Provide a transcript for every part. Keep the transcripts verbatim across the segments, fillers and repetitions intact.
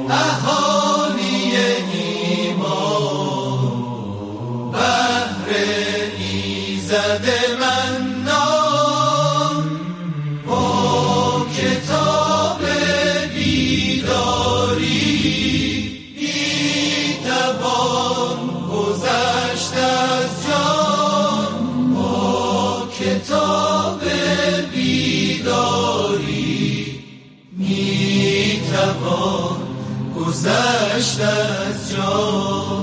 اهالی ایمان بهر ایزد منان با کتاب بیداری میتوان گذشت از جان، با کتاب بیداری میتوان گذشت از جان،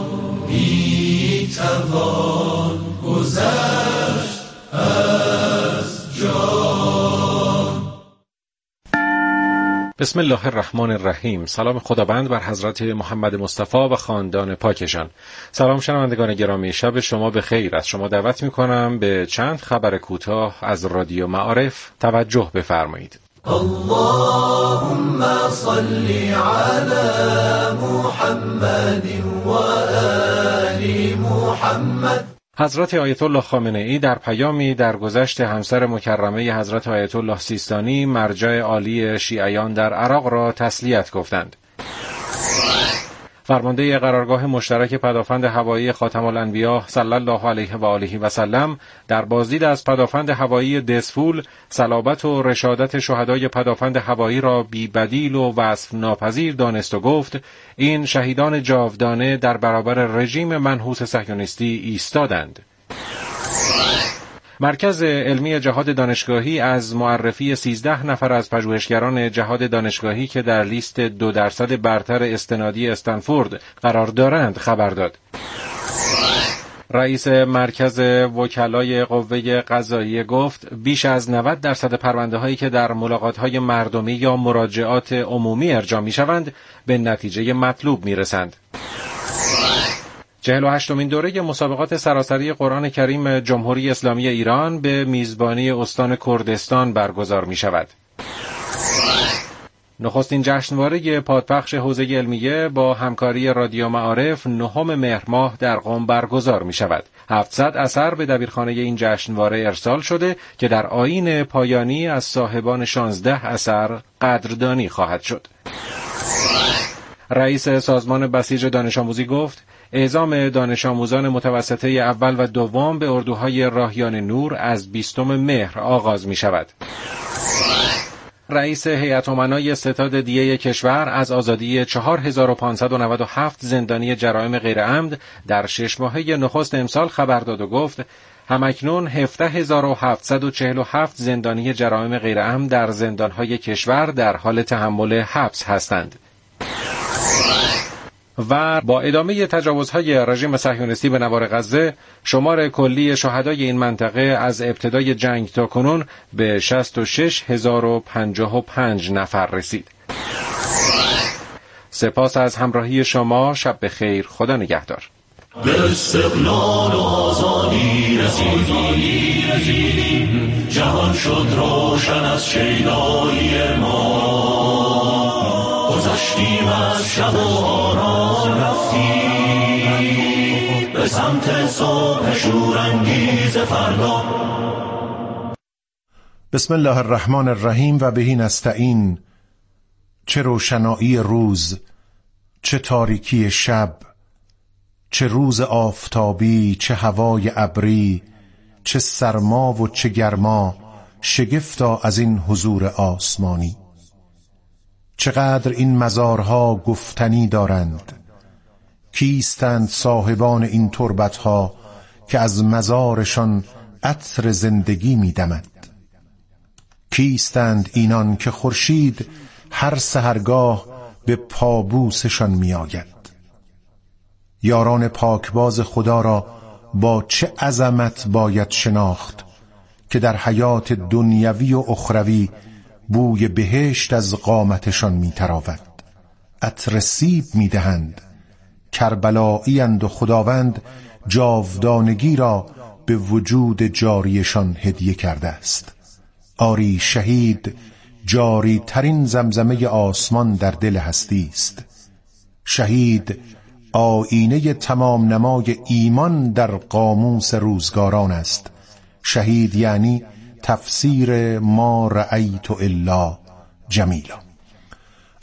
میتوان گذشت از جان. بسم الله الرحمن الرحیم. سلام خداوند بر حضرت محمد مصطفی و خاندان پاکشان. سلام شنوندگان گرامی، شب شما به خیر. از شما دعوت میکنم به چند خبر کوتاه از رادیو معارف توجه بفرمایید. اللهم صل علی محمد و آل محمد. حضرت آیت الله خامنه ای در پیامی درگذشت همسر مکرمه حضرت آیت الله سیستانی مرجع عالی شیعیان در عراق را تسلیت گفتند. فرمانده قرارگاه مشترک پدافند هوایی خاتم الانبیا صلی الله علیه و آله و سلم در بازدید از پدافند هوایی دسفول صلابت و رشادت شهدای پدافند هوایی را بی بدیل و وصف ناپذیر دانست و گفت این شهیدان جاودانه در برابر رژیم منحوس صهیونیستی ایستادند. مرکز علمی جهاد دانشگاهی از معرفی سیزده نفر از پژوهشگران جهاد دانشگاهی که در لیست دو درصد برتر استنادی استنفورد قرار دارند خبر داد. رئیس مرکز وکلای قوه قضاییه گفت بیش از نود درصد پرونده هایی که در ملاقات های مردمی یا مراجعات عمومی ارجاع می شوند به نتیجه مطلوب می رسند. چهل و هشتمین دوره مسابقات سراسری قرآن کریم جمهوری اسلامی ایران به میزبانی استان کردستان برگزار می شود. نخستین جشنواره پادپخش حوزه علمیه با همکاری رادیو معارف نهم مهر ماه در قم برگزار می شود. هفتصد اثر به دبیرخانه این جشنواره ارسال شده که در آیین پایانی از صاحبان شانزده اثر قدردانی خواهد شد. رئیس سازمان بسیج دانش آموزی گفت اعزام دانش آموزان متوسطه اول و دوم به اردوهای راهیان نور از بیستم مهر آغاز می شود. رئیس هیئت امنای ستاد دیه کشور از آزادی چهار هزار و پانصد و نود و هفت زندانی جرائم غیرعمد در شش ماهه نخست امسال خبر داد و گفت همکنون هفده هزار و هفتصد و چهل و هفت زندانی جرائم غیرعمد در زندانهای کشور در حال تحمل حبس هستند. و با ادامه تجاوزهای رژیم صهیونیستی به نوار غزه شمار کلی شهدای این منطقه از ابتدای جنگ تا کنون به شصت و شش هزار و پنجاه و پنج نفر رسید. سپاس از همراهی شما. شب بخیر. خدا نگهدار. به استقلال و آزادی رسیدیم، جهان شد روشن از شیدایی ما، گذشتیم از شب و آرام رفتیم به سمت صبح شورانگیز فردا. بسم الله الرحمن الرحیم و بهی نستعین. چه روشنایی روز، چه تاریکی شب، چه روز آفتابی، چه هوای ابری، چه سرما و چه گرما، شگفتا از این حضور آسمانی. چقدر این مزارها گفتنی دارند. کیستند صاحبان این تربتها که از مزارشان عطر زندگی می‌دمد؟ کیستند اینان که خورشید هر سحرگاه به پابوسشان می‌آید؟ یاران پاکباز خدا را با چه عظمت باید شناخت که در حیات دنیوی و اخروی بوی بهشت از قامتشان می‌تراود. عطر سیب می‌دهند. کربلایی اند و خداوند جاودانگی را به وجود جاریشان هدیه کرده است. آری شهید جاری ترین زمزمه آسمان در دل هستی است. شهید آینه تمام نمای ایمان در قاموس روزگاران است. شهید یعنی تفسیر ما رأیت الا جمیلا.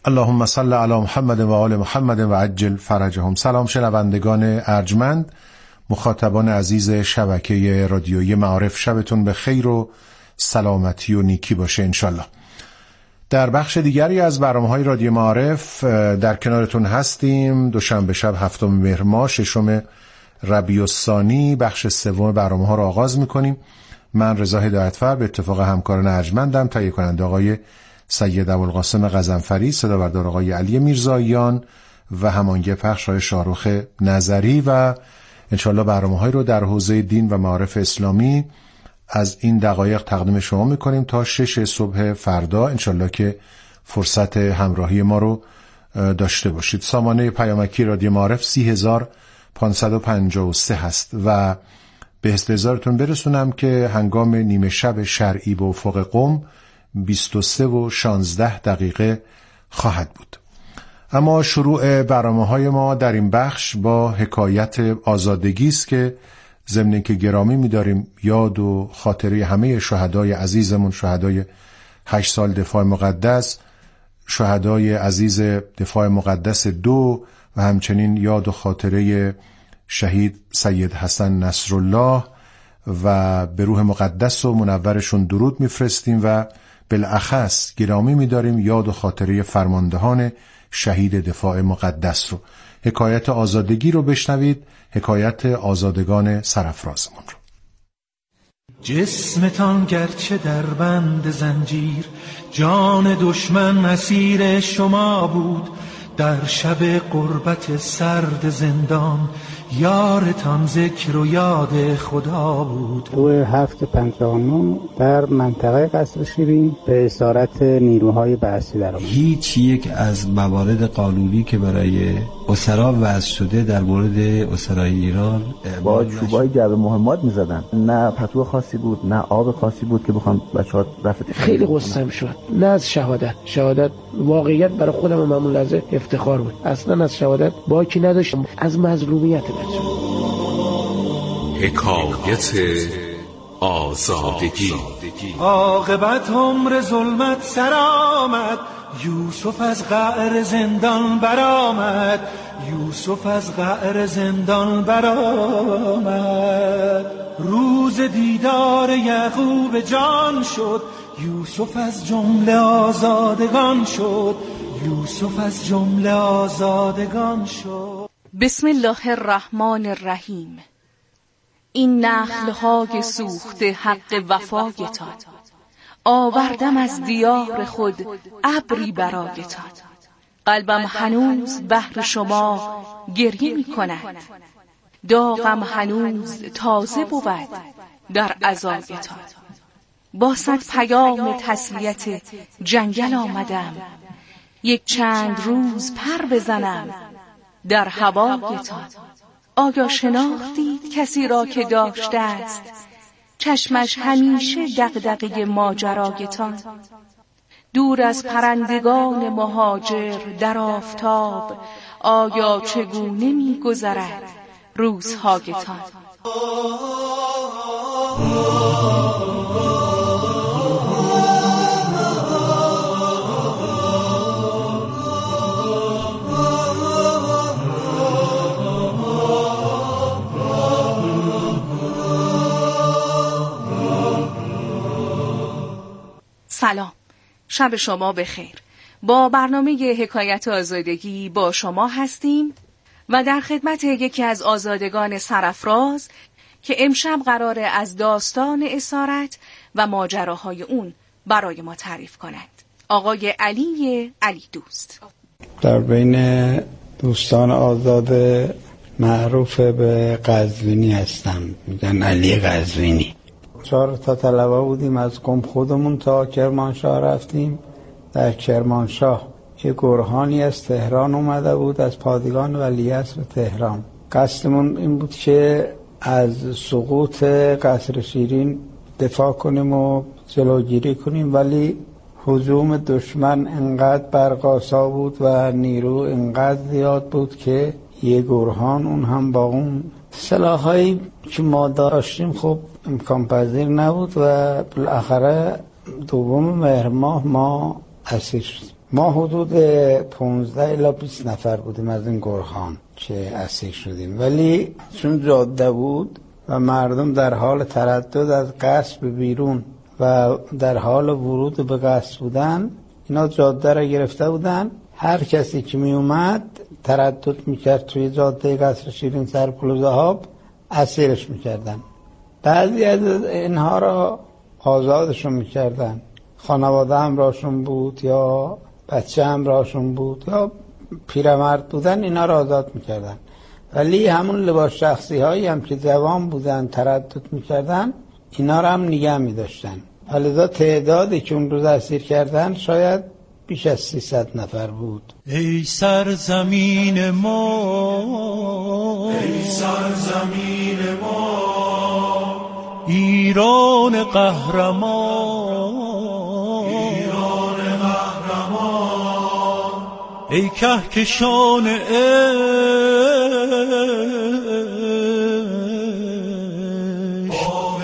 اللهم صل علی محمد و آل محمد و عجل فرجهم. سلام شنوندگان ارجمند، مخاطبان عزیز شبکه رادیویی معارف، شبتون به خیر و سلامتی و نیکی باشه انشالله. در بخش دیگری از برنامه‌های رادیو معارف در کنارتون هستیم. دوشنبه شب هفتم مهر ماه ششم ربیع الثانی بخش سوم برنامه‌ها را آغاز می‌کنیم. من رضا هدایتفر به اتفاق همکاران ارجمندم، تهیه کننده آقای سید ابوالقاسم غضنفری، صدا بردار آقای علی میرزاییان و هماهنگ پخش آقای شاهرخ نظری و انشالله برنامه‌هایی رو در حوزه دین و معارف اسلامی از این دقایق تقدیم شما میکنیم تا شش صبح فردا انشالله که فرصت همراهی ما رو داشته باشید. سامانه پیامکی رادیو معارف سی هزار پانصد و پنجاه و سه هست و به استحضارتون برسونم که هنگام نیمه شب شرعی به افق قم بیست و سه و شانزده دقیقه خواهد بود. اما شروع برنامه‌های ما در این بخش با حکایت آزادگی است که ضمن که گرامی می‌داریم یاد و خاطره همه شهدای عزیزمون، شهدای هشت سال دفاع مقدس، شهدای عزیز دفاع مقدس دو و همچنین یاد و خاطره شهید سید حسن نصرالله و به روح مقدس و منورشون درود میفرستیم و بالاخص گرامی می‌داریم یاد و خاطره فرماندهان شهید دفاع مقدس رو. حکایت آزادگی رو بشنوید، حکایت آزادگان سرافرازمون رو. جسمتان گرچه در بند زنجیر، جان دشمن اسیر شما بود. در شب غربت سرد زندان، یارتان ذکر و یاد خدا بود. دو هفت پنجاه و نه در منطقه قصر شیرین به اسارت نیروهای بعثی در آمد. هیچ یک از موارد قانونی که برای اسرا وضع شده در مورد اسرای ایران با چوبای جعبه مهمات می‌زدن. نه پتو خاصی بود، نه آب خاصی بود که بخوام بچه‌ها رفت. خیلی قصه‌ام شد. نه از شهادت. شهادت واقعیت برای خودم معمول لحظه افتخار بود. اصلا از شهادت باکی نداشتم، از مظلومیت بچه. حکایت آزادگی. عاقبت عمر ظلمت سر آمد، یوسف از قعر زندان برآمد. یوسف از قعر زندان برآمد، روز دیدار یعقوب جان شد. یوسف از جمله آزادگان شد. یوسف از جمله آزادگان شد. بسم الله الرحمن الرحیم. این نخل‌های سوخته حق وفایتان، آوردم از دیار خود ابری برایتان. قلبم هنوز بهر شما گریه می کند، داغم هنوز تازه بود در عزایتان. با صد پیام تسلیت جنگل آمدم، یک چند روز پر بزنم در هوایتان. آیا شناختید کسی را که داشته است چشمش همیشه دغدغه ماجرایتان؟ دور از پرندگان مهاجر در آفتاب، آیا چگونه می‌گذرد روزهایتان؟ سلام، شب شما بخیر. با برنامه حکایت آزادگی با شما هستیم و در خدمت یکی از آزادگان سرافراز که امشب قراره از داستان اسارت و ماجراهای اون برای ما تعریف کنند. آقای علی علی دوست. در بین دوستان آزاد معروف به قزوینی هستم، میگن علی قزوینی. چهار تا طلبه بودیم، از قم خودمون تا کرمانشاه رفتیم. در کرمانشاه یه گرهانی از تهران اومده بود، از پادگان ولیعصر تهران. قصدمون این بود که از سقوط قصر شیرین دفاع کنیم و جلوگیری کنیم، ولی هجوم دشمن انقدر برقاسا بود و نیرو انقدر زیاد بود که یه گرهان، اون هم با اون سلاحایی که ما داشتیم خب امکان پذیر نبود و بالاخره دوم مهر ماه ما اسیر شدیم. ما حدود پانزده الی بیست نفر بودیم از این گروهان که اسیر شدیم، ولی چون جاده بود و مردم در حال تردد از قصر بیرون و در حال ورود به قصر بودن، اینا جاده را گرفته بودن. هر کسی که می اومد تردد میکرد توی جاده قصر شیرین سر پل ذهاب، اسیرش میکردن. بعضی از اینها را آزادشون میکردن، خانواده هم راشون بود یا بچه هم راشون بود یا پیرمرد بودن، اینا را آزاد میکردن. ولی همون لباس شخصی هایی هم که جوان بودن تردد میکردن، اینا را هم نگه میداشتن. حالا تعدادی که اون روز اسیر کردن شاید بیش از سیصد نفر بود. ای سرزمین ما، ای سرزمین ما، ایران قهرمان، ایران قهرمان، ای کهکشان عشق، باغ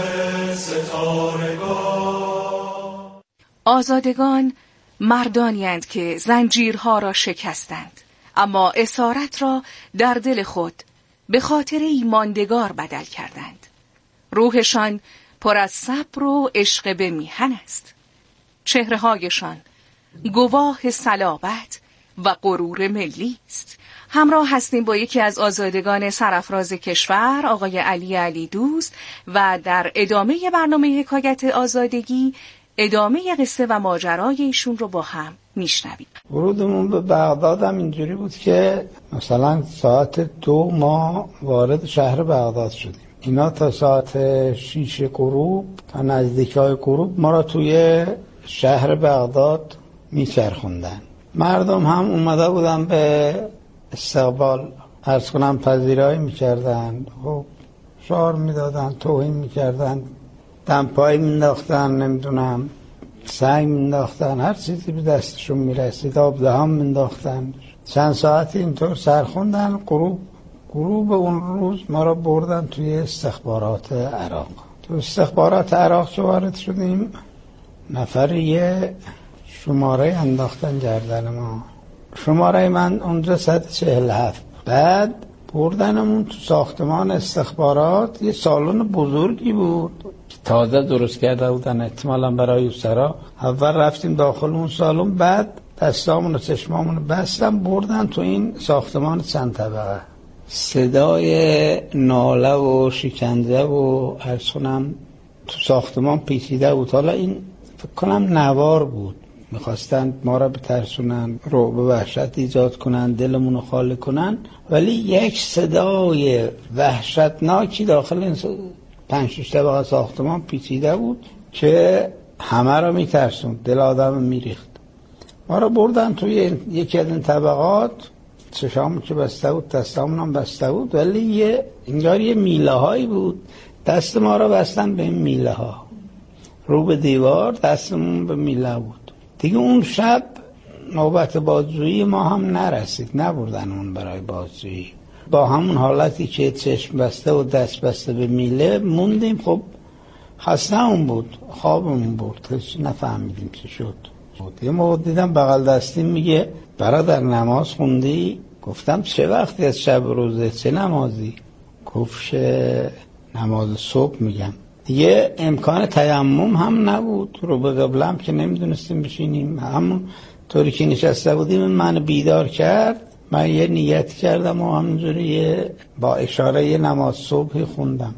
ستارگان. آزادگان مردانی اند که زنجیرها را شکستند، اما اسارت را در دل خود به خاطره ماندگار بدل کردند. روحشان پر از صبر و عشق به میهن است. چهره‌هایشان گواه صلابت و غرور ملی است. همراه هستیم با یکی از آزادگان سرافراز کشور، آقای علی علی دوست، و در ادامه برنامه حکایت آزادگی ادامه قصه و ماجرای ایشون رو با هم میشنویم. ورودمون به بغداد هم اینجوری بود که مثلا ساعت دو ما وارد شهر بغداد شدیم. اینا تا ساعت شیش غروب، تا نزدیکای غروب ما را توی شهر بغداد میچرخوندن. مردم هم اومده بودن به استقبال، عرض کنم پذیرایی میکردن، خب شعار میدادن، توهین میکردن، دمپایی مینداختن، نمیدونم سنگ مینداختن، هر چیزی به دستشون میرسید، آب دهان مینداختن. چند ساعتی اینطور سرخوندن. غروب غروب اون روز ما را بردن توی استخبارات عراق. تو استخبارات عراق که وارد شدیم، نفر یه شماره انداختن گردن ما. شماره من اونجا صد و چهل و هفت. بعد بردنمون تو ساختمان استخبارات، یه سالن بزرگی بود تازه درست کرده بودن احتمالا برای اسرا. اول رفتیم داخل اون سالن، بعد دستامون و چشمامون رو بستن بردن تو این ساختمان چند طبقه. صدای ناله و شکنجه و عرض کنم تو ساختمان پیچیده بود. حالا این فکر کنم نوار بود، میخواستن ما را بترسونن، رعب و وحشت ایجاد کنن، دلمون رو خالی کنن. ولی یک صدای وحشتناکی داخل این پنج شش طبقه ساختمان پیچیده بود که همه را میترسوند، دل آدم میریخت. ما را بردن توی یکی از این طبقات، چشامون که بسته بود، دستامون هم بسته بود، ولی یه انگار یه میله هایی بود، دست ما را بستن به این میله ها، رو به دیوار، دستمون به میله بود. دیگه اون شب نوبت بازجویی ما هم نرسید، نبردن اون برای بازجویی. با همون حالتی که چشم بسته و دست بسته به میله موندیم. خب خسته هم بود، خوابمون برد، هیچ نفهمیدیم چی شد. یه موقع دیدم بغل دستیم میگه برادر نماز خوندی؟ گفتم چه وقتی از شب روزه، چه نمازی؟ گفت نماز صبح. میگم دیگه امکان تیمم هم نبود، رو به قبلم که نمیدونستیم بشینیم. همون طوری که نشسته بودیم من بیدار کرد، من یه نیت کردم و همونجوری با اشاره یه نماز صبحی خوندم.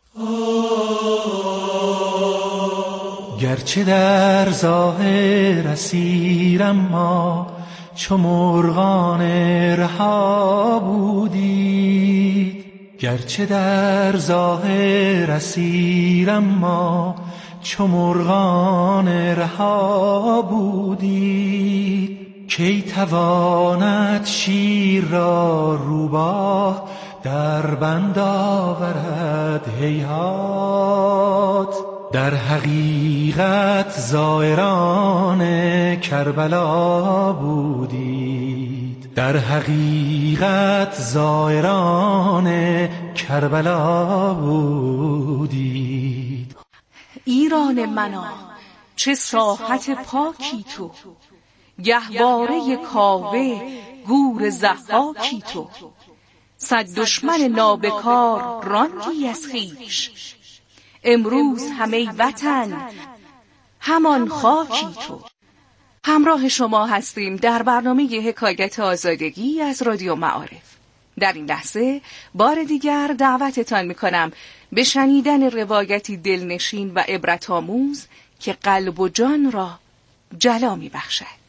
گرچه در ظاهر اسیرم ما، چو مرغان رها بودید. گرچه در ظاهر اسیرم ما، چو مرغان رها بودید. کی تواند شیر را روباه، در بند آورد هیهات. در حقیقت زائران کربلا بودید. در حقیقت زائران کربلا بودید. ایران منا چه ساحت پاکی تو، گهواره کاوه گور ضحاکی تو. صد دشمن نابکار راندی از خویش، امروز همه وطن همان خاکی تو. همراه شما هستیم در برنامه حکایت آزادگی از رادیو معارف. در این لحظه بار دیگر دعوتتان میکنم به شنیدن روایتی دلنشین و عبرت‌آموز که قلب و جان را جلا میبخشد.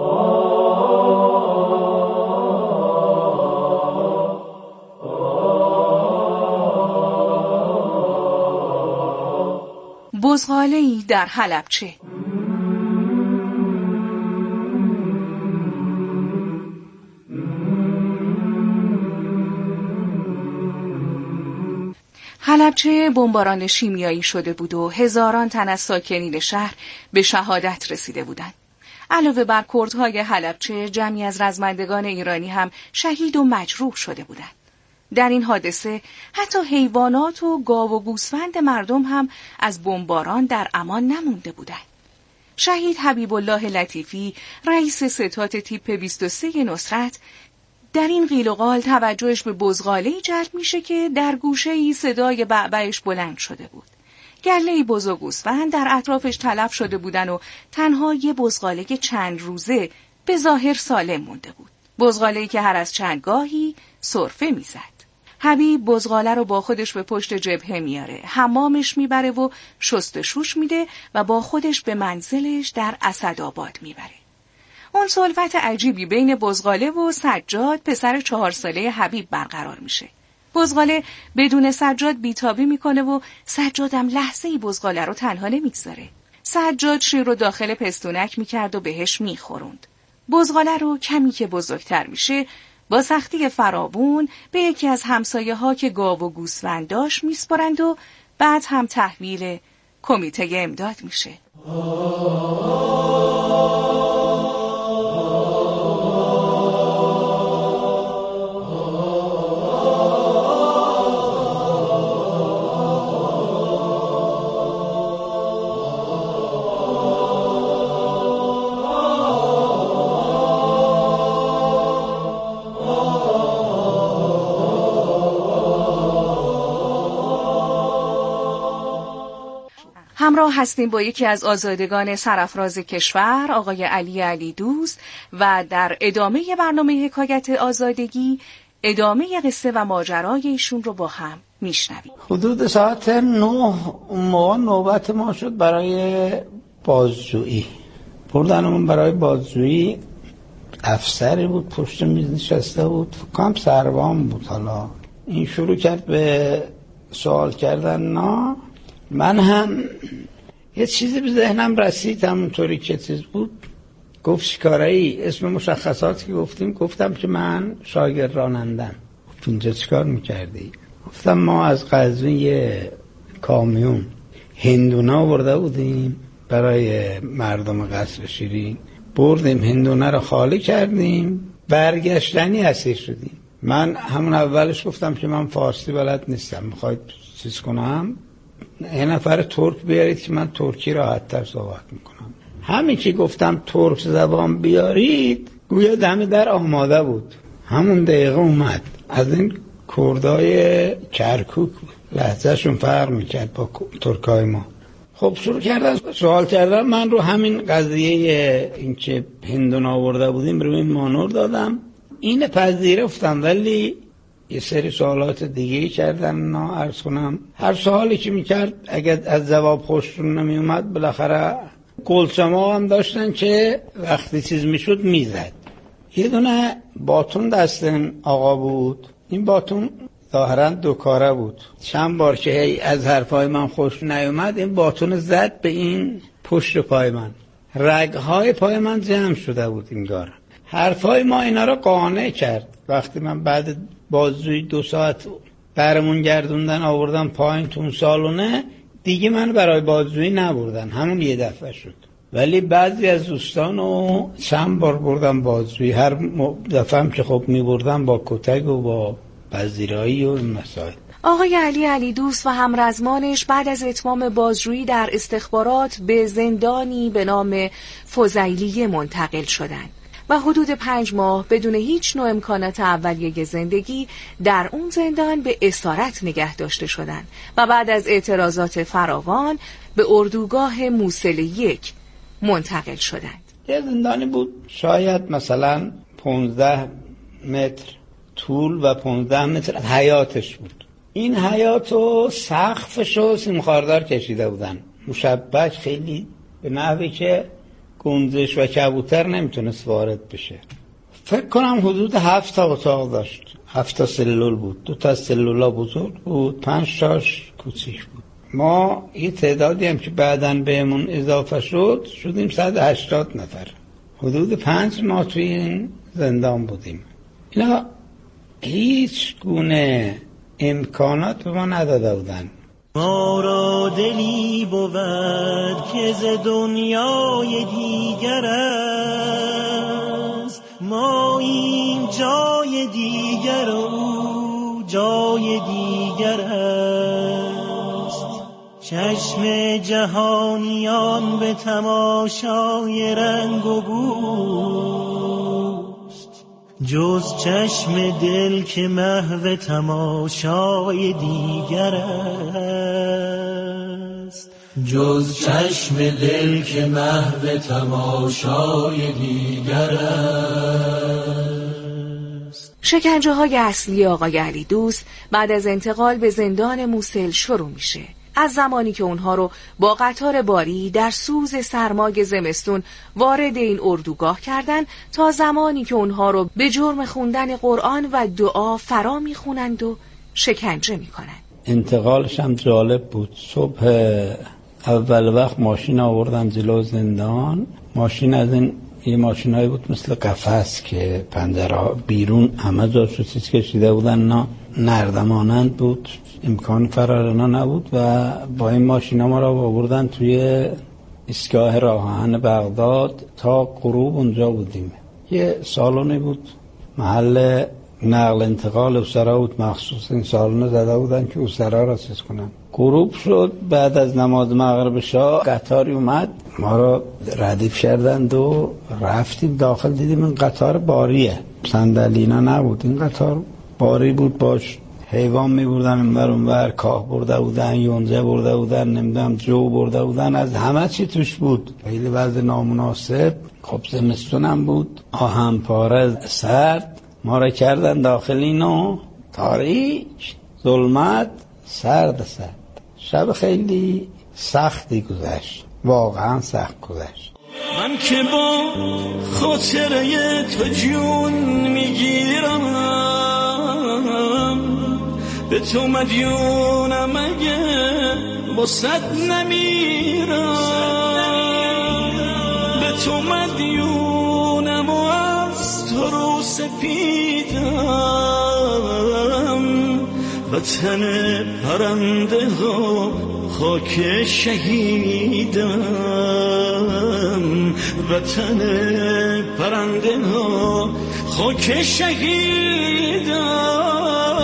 بزغاله‌ای در حلبچه. حلبچه بمباران شیمیایی شده بود و هزاران تن از ساکنین شهر به شهادت رسیده بودند. علاوه بر کردهای حلبچه، جمعی از رزمندگان ایرانی هم شهید و مجروح شده بودند. در این حادثه حتی حیوانات و گاو و گوسفند مردم هم از بمباران در امان نمونده بودند. شهید حبیب الله لطیفی، رئیس ستاد تیپ بیست و سه نصرت، در این قیل و قال توجهش به بزغاله‌ای جلب میشه که در گوشه‌ای صدای بعبعش بلند شده بود. گله‌ای بز و گوسفند در اطرافش تلف شده بودن و تنها یه بزغاله چند روزه به ظاهر سالم مونده بود. بزغاله‌ای که هر از چند گاهی سرفه میزد. حبیب بزغاله رو با خودش به پشت جبهه میاره، حمامش میبره و شستشوش میده و با خودش به منزلش در اسدآباد میبره. اون صلوت عجیبی بین بزغاله و سجاد، پسر چهار ساله حبیب، برقرار میشه. بزغاله بدون سجاد بیتابی میکنه و سجادم لحظه ای بزغاله رو تنها نمیگذاره. سجاد شیر رو داخل پستونک میکرد و بهش میخوروند. بزغاله رو کمی که بزرگتر میشه با سختی فراوون به یکی از همسایه ها که گاو و گوسفند داشت میسپرند و بعد هم تحویل کمیته امداد میشه. همراه هستیم با یکی از آزادگان سرافراز کشور، آقای علی علی دوست، و در ادامه برنامه حکایت آزادگی ادامه قصه و ماجرای ایشون رو با هم میشنویم. حدود ساعت نه اون موقع نوبت ما شد برای بازجویی. بردنمون برای بازجویی، افسری بود پشت میز نشسته بود، فکرم سروان بود. حالا این شروع کرد به سوال کردن. نه من هم یه چیزی به ذهنم رسید، همونطوری که چیز بود. گفت چیکاره‌ای؟ اسم مشخصاتی که گفتیم، گفتم که من شاگرد رانندم. گفت اینجا چیکار میکردی؟ گفتم ما از قزوین یه کامیون هندونه آورده بودیم برای مردم قصر شیرین، بردیم هندونه رو خالی کردیم، برگشتنی اسیر شدیم. من همون اولش گفتم که من فارسی بلد نیستم، میخواید چیز کنم یه نفر ترک بیارید که من ترکی راحت‌تر صحبت میکنم. همین که گفتم ترک زبان بیارید، گویا دم در آماده بود. همون دقیقه اومد. از این کردای کرکوک بود، لهجهشون فرق میکرد با ترکای ما. خب شروع کردن سوال کردن من رو. همین قضیه این که هندون آورده بودیم رو این مانور دادم. این پذیرفتم، ولی یه سری سوالات دیگه کردن. نه عرض کنم هر سوالی که میکرد اگر از جواب خوششون نمی اومد، بالاخره گلچما هم داشتن که وقتی چیز میشد میزد. یه دونه باتون دست آقا بود. این باتون ظاهرا دو کاره بود. چند بار که هی از حرفای من خوش نیومد، این باتون زد به این پشت پای من. رگهای پای من جمع شده بود انگار. حرفای ما اینا رو قانع کرد. وقتی من بعد بازجویی دو ساعت برمون گردوندن آوردن پایین تون سالونه، دیگه من برای بازجویی نبردن، همون یه دفعه شد. ولی بعضی از دوستانو چند بار بردم بازجویی. هر دفعه هم که خب می بردم با کتک و با پذیرایی و این مسائل. آقای علی علی دوست و همرزمانش بعد از اتمام بازجویی در استخبارات به زندانی به نام فضیلیه منتقل شدند و حدود پنج ماه بدون هیچ نوع امکانات اولیه زندگی در اون زندان به اسارت نگه داشته شدند و بعد از اعتراضات فراوان به اردوگاه موصل یک منتقل شدند. یه زندانی بود شاید مثلا پونزده متر طول و پونزده متر حیاتش بود. این حیاتو سقفشو سیمخاردار کشیده بودن، مشبک خیلی به نحوی که گنجش و کبوتر نمیتونست وارد بشه. فکر کنم حدود هفت تا اتاق داشت، هفت تا سلول بود، دو تا سلولا بزرگ بود، پنج تاش کوچیک بود. ما یه تعدادی هم که بعداً بهمون اضافه شد شدیم صد و هشتاد نفر. حدود پنج ماه توی این زندان بودیم. اینا هیچ گونه امکانات به ما نداده بودن. ما را دلی بود که ز دنیای دیگر است، ما این جای دیگر و جای دیگر است. چشم جهانیان به تماشای رنگ و بوست، جز چشم دل که محو تماشای دیگر است. جز چشم دل که محو تماشای دیگر است. شکنجه های اصلی آقای علی دوست بعد از انتقال به زندان موصل شروع میشه. از زمانی که اونها رو با قطار باری در سوز سرمای زمستون وارد این اردوگاه کردن تا زمانی که اونها رو به جرم خوندن قرآن و دعا فرا میخونند و شکنجه میکنند. انتقالش هم جالب بود. صبح اول وقت ماشین آوردن جلو زندان. ماشین از این یه ماشینایی بود مثل قفس که پنجره بیرون همه جاشو چیز کشیده بودن، نه نردمانند بود، امکان فرارنا نبود و با این ماشینا ما را آوردن توی ایستگاه راه آهن بغداد. تا غروب اونجا بودیم. یه سالونی بود محل نقل انتقال اسرا بود، مخصوص این سالن زده بودن که اسرا را چیز کنن. غروب شد، بعد از نماز مغرب شاه قطاری اومد، ما را ردیف کردند و رفتیم داخل. دیدیم این قطار باریه، صندلینا نبود، این قطار باری بود، باش حیوان می بردن اینور اونور، کاه برده بودن، یونجه برده بودن، نمیدونم جو برده بودن، از همه چی توش بود. خیلی وضع نامناسب. خب زمستون هم بود، آهن پاره سرد. ما را کردن داخل اینو، تاریک، ظلمت، سرد سرد. شب خیلی سختی گذشت، واقعا سخت گذشت. من که با خاطره تو جون میگیرم، به تو مدیونم اگه با صد نمیرم، به تو مدیونم و از تو رو سپیدم. وطن پرنده ها خاک شهیدم، وطن پرنده ها خاک شهیدم.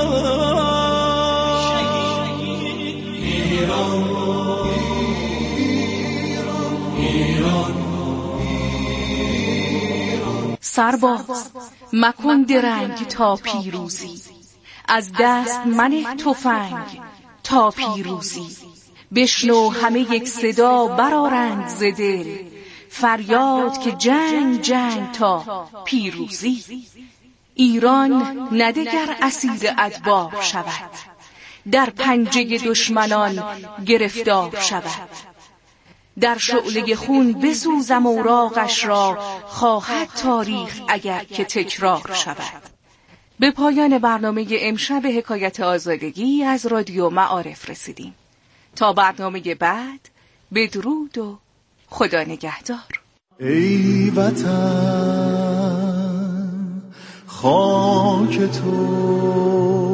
ایران ایران سرباز مکن درنگ تا پیروزی، از دست منه تفنگ تا پیروزی. بشنو همه یک صدا برآرند ز دل، فریاد که جنگ جنگ تا پیروزی. ایران ندگر اسیر ادبار شود، در پنجه دشمنان گرفتار شود. در شعله خون بسوزم اوراقش را، خواهد تاریخ اگر که تکرار شود. به پایان برنامه امشب حکایت آزادگی از رادیو معارف رسیدیم. تا برنامه بعد، بدرود و خدا نگهدار. ای وطن خاک تو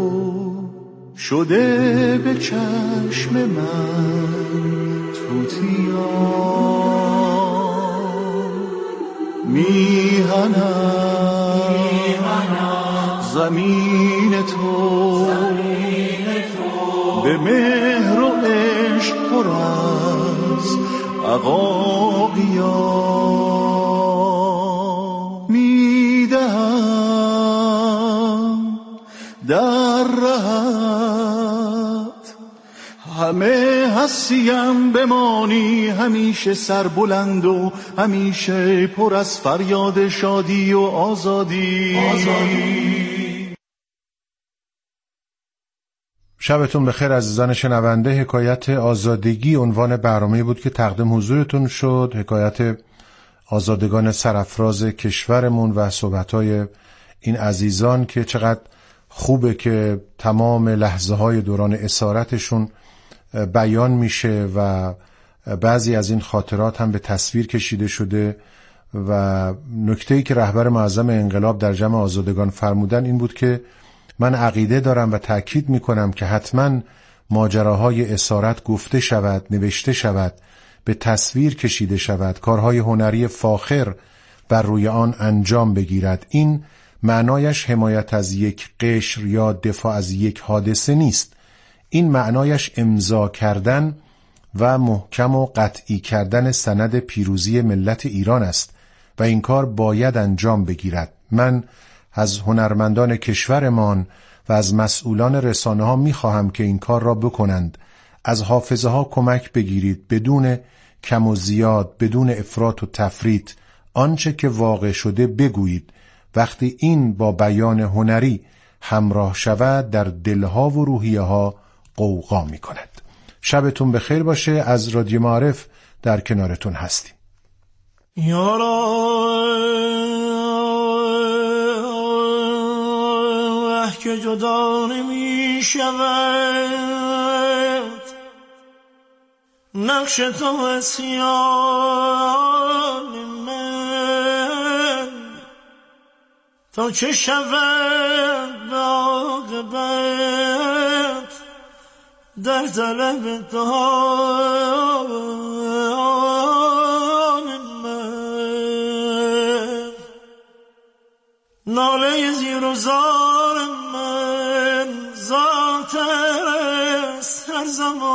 شده به چشم من توتیان، میهنم زمین تو به مهر و عشق پر از عقاقیا میدهم در رهت، همه هستیم بمانی همیشه سربلند و همیشه پر از فریاد شادی و آزادی, آزادی. شبتون بخیر عزیزان شنونده. حکایت آزادگی عنوان برنامه بود که تقدیم حضورتون شد. حکایت آزادگان سرافراز کشورمون و صحبت‌های این عزیزان که چقدر خوبه که تمام لحظه های دوران اسارتشون بیان میشه و بعضی از این خاطرات هم به تصویر کشیده شده. و نکته‌ای که رهبر معظم انقلاب در جمع آزادگان فرمودن این بود که من عقیده دارم و تأکید میکنم که حتما ماجراهای اسارت گفته شود، نوشته شود، به تصویر کشیده شود، کارهای هنری فاخر بر روی آن انجام بگیرد. این معنایش حمایت از یک قشر یا دفاع از یک حادثه نیست. این معنایش امضا کردن و محکم و قطعی کردن سند پیروزی ملت ایران است و این کار باید انجام بگیرد. من از هنرمندان کشورمان و از مسئولان رسانه ها می خواهم که این کار را بکنند. از حافظه ها کمک بگیرید، بدون کم و زیاد، بدون افراط و تفریط آنچه که واقع شده بگویید. وقتی این با بیان هنری همراه شود در دلها و روحیه ها قوقا می کند. شبتون بخیر باشه. از رادیو معارف در کنارتون هستیم. یارا که جدا نمی شود نقش تو اسیان من، تا چه شود عاقبت در طلب دان من. ناله زیر و زار من ذاتر است هر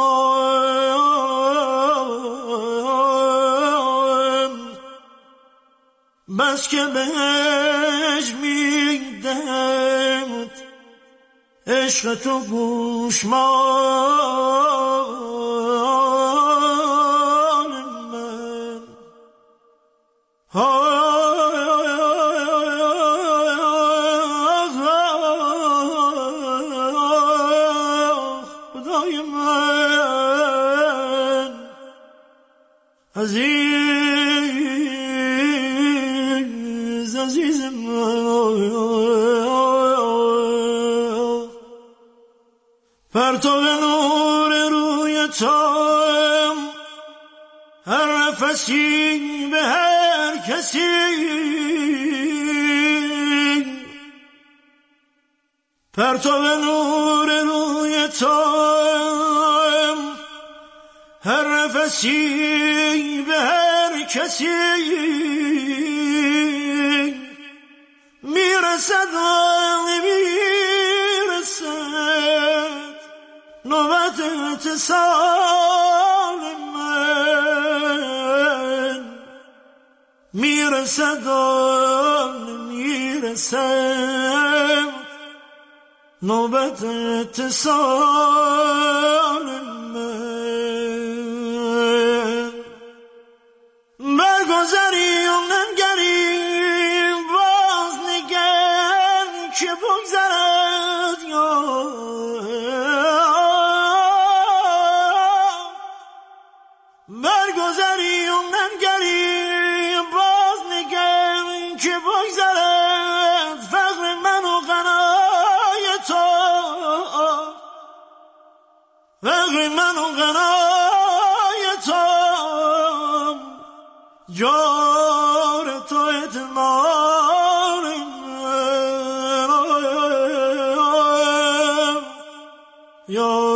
زمان، بس که بهش میدهد عشق تو گوشمان من. خدای من عزیز عزیز من، پرتو نور روی تو هر نفسی به هر کسی، پرتو نور روی تو هر نفسی به هر کسی میرسد و میرسد نوبت اتصال من، میرسد و میرسد نوبت اتصال من. برگذری و ننگری باز نگر که بگذرد یا برگذری و ننگری باز نگر که بگذرد فقر من و غنای تو، فقر من و غنای تو، جار تو اتمار من یا